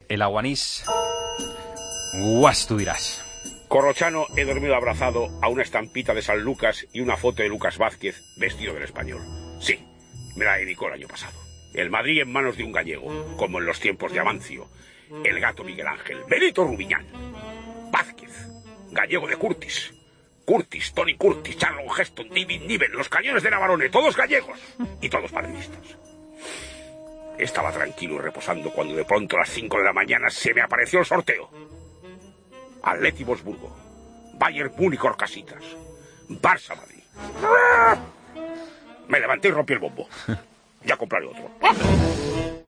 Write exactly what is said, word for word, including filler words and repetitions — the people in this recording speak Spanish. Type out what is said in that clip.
el aguanís. Guas, tú dirás. Corrochano, he dormido abrazado a una estampita de San Lucas y una foto de Lucas Vázquez vestido del Español. Sí, me la dedicó el año pasado. El Madrid en manos de un gallego, como en los tiempos de Amancio. El gato Miguel Ángel, Benito Rubiñán. Vázquez, gallego de Curtis. Curtis, Tony Curtis, Charlton Heston, David Niven, los cañones de Navarone, todos gallegos y todos madridistas. Estaba tranquilo y reposando cuando de pronto a las cinco de la mañana se me apareció el sorteo. Atleti Wolfsburgo, Bayern Múnich Orcasitas, Barça Madrid. Me levanté y rompí el bombo. Ya compraré otro.